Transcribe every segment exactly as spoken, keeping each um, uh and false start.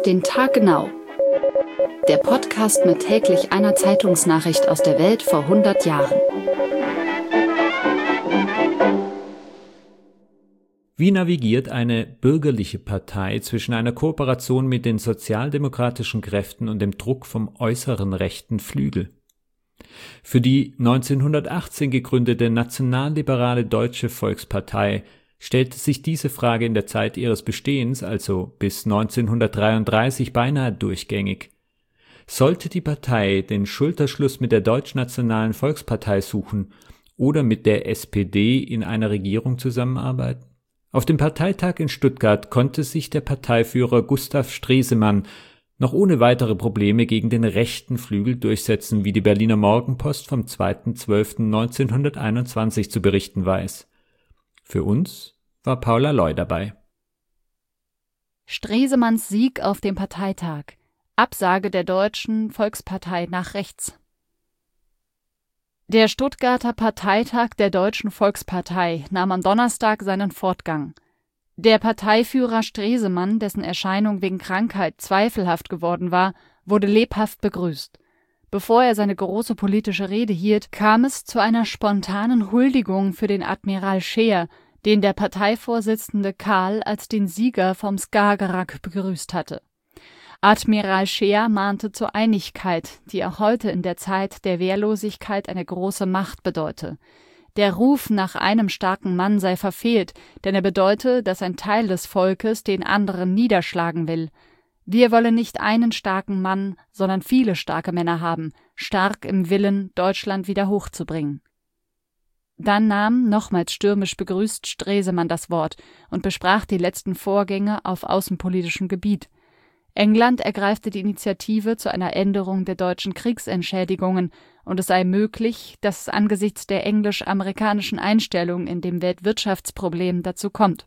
den Tag genau. Der Podcast mit täglich einer Zeitungsnachricht aus der Welt vor hundert Jahren. Wie navigiert eine bürgerliche Partei zwischen einer Kooperation mit den sozialdemokratischen Kräften und dem Druck vom äußeren rechten Flügel? Für die neunzehnhundertachtzehn gegründete nationalliberale Deutsche Volkspartei stellte sich diese Frage in der Zeit ihres Bestehens, also bis neunzehnhundertdreiunddreißig, beinahe durchgängig. Sollte die Partei den Schulterschluss mit der Deutschnationalen Volkspartei suchen oder mit der S P D in einer Regierung zusammenarbeiten? Auf dem Parteitag in Stuttgart konnte sich der Parteiführer Gustav Stresemann noch ohne weitere Probleme gegen den rechten Flügel durchsetzen, wie die Berliner Morgenpost vom zweiten zwölften neunzehnhunderteinundzwanzig zu berichten weiß. Für uns war Paula Loy dabei. Stresemanns Sieg auf dem Parteitag. Absage der Deutschen Volkspartei nach rechts. Der Stuttgarter Parteitag der Deutschen Volkspartei nahm am Donnerstag seinen Fortgang. Der Parteiführer Stresemann, dessen Erscheinung wegen Krankheit zweifelhaft geworden war, wurde lebhaft begrüßt. Bevor er seine große politische Rede hielt, kam es zu einer spontanen Huldigung für den Admiral Scheer, den der Parteivorsitzende Kahl als den Sieger vom Skagerrak begrüßt hatte. Admiral Scheer mahnte zur Einigkeit, die auch heute in der Zeit der Wehrlosigkeit eine große Macht bedeute. Der Ruf nach einem starken Mann sei verfehlt, denn er bedeute, dass ein Teil des Volkes den anderen niederschlagen will. Wir wollen nicht einen starken Mann, sondern viele starke Männer haben, stark im Willen, Deutschland wieder hochzubringen. Dann nahm, nochmals stürmisch begrüßt, Stresemann das Wort und besprach die letzten Vorgänge auf außenpolitischem Gebiet. England ergreife die Initiative zu einer Änderung der deutschen Kriegsentschädigungen und es sei möglich, dass es angesichts der englisch-amerikanischen Einstellung in dem Weltwirtschaftsproblem dazu kommt.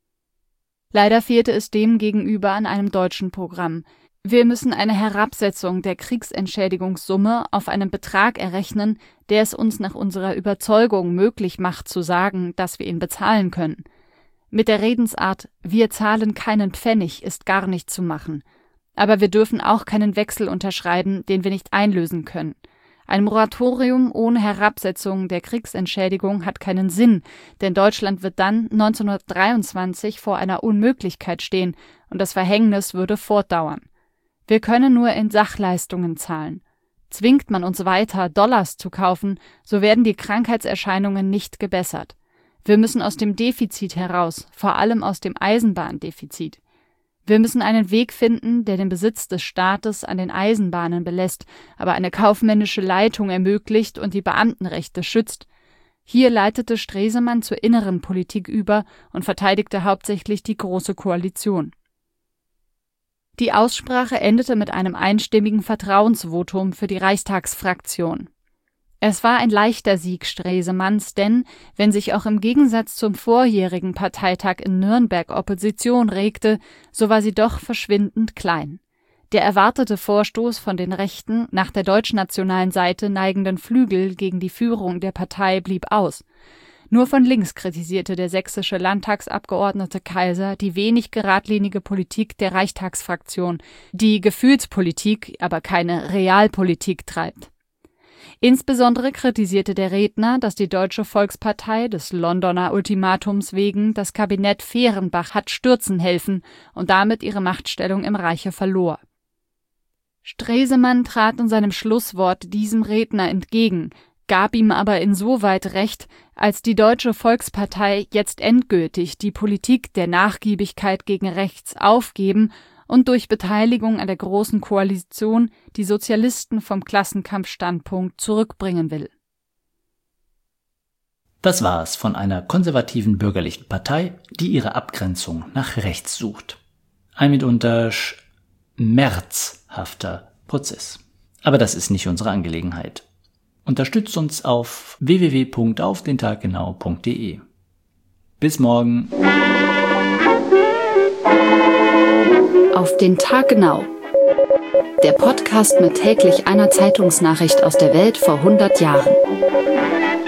Leider fehlte es dem gegenüber an einem deutschen Programm. Wir müssen eine Herabsetzung der Kriegsentschädigungssumme auf einen Betrag errechnen, der es uns nach unserer Überzeugung möglich macht zu sagen, dass wir ihn bezahlen können. Mit der Redensart »Wir zahlen keinen Pfennig« ist gar nicht zu machen. Aber wir dürfen auch keinen Wechsel unterschreiben, den wir nicht einlösen können. Ein Moratorium ohne Herabsetzung der Kriegsentschädigung hat keinen Sinn, denn Deutschland wird dann neunzehnhundertdreiundzwanzig vor einer Unmöglichkeit stehen und das Verhängnis würde fortdauern. Wir können nur in Sachleistungen zahlen. Zwingt man uns weiter, Dollars zu kaufen, so werden die Krankheitserscheinungen nicht gebessert. Wir müssen aus dem Defizit heraus, vor allem aus dem Eisenbahndefizit. Wir müssen einen Weg finden, der den Besitz des Staates an den Eisenbahnen belässt, aber eine kaufmännische Leitung ermöglicht und die Beamtenrechte schützt. Hier leitete Stresemann zur inneren Politik über und verteidigte hauptsächlich die Große Koalition. Die Aussprache endete mit einem einstimmigen Vertrauensvotum für die Reichstagsfraktion. Es war ein leichter Sieg Stresemanns, denn, wenn sich auch im Gegensatz zum vorjährigen Parteitag in Nürnberg Opposition regte, so war sie doch verschwindend klein. Der erwartete Vorstoß von den rechten, nach der deutschnationalen Seite neigenden Flügel gegen die Führung der Partei blieb aus. Nur von links kritisierte der sächsische Landtagsabgeordnete Kaiser die wenig geradlinige Politik der Reichstagsfraktion, die Gefühlspolitik, aber keine Realpolitik treibt. Insbesondere kritisierte der Redner, dass die Deutsche Volkspartei des Londoner Ultimatums wegen das Kabinett Fehrenbach hat stürzen helfen und damit ihre Machtstellung im Reiche verlor. Stresemann trat in seinem Schlusswort diesem Redner entgegen, gab ihm aber insoweit recht, als die Deutsche Volkspartei jetzt endgültig die Politik der Nachgiebigkeit gegen rechts aufgeben und durch Beteiligung an der Großen Koalition die Sozialisten vom Klassenkampfstandpunkt zurückbringen will. Das war's von einer konservativen bürgerlichen Partei, die ihre Abgrenzung nach rechts sucht. Ein mitunter schmerzhafter Prozess. Aber das ist nicht unsere Angelegenheit. Unterstützt uns auf w w w punkt auf den tag genau punkt d e. Bis morgen. Auf den Tag genau. Der Podcast mit täglich einer Zeitungsnachricht aus der Welt vor hundert Jahren.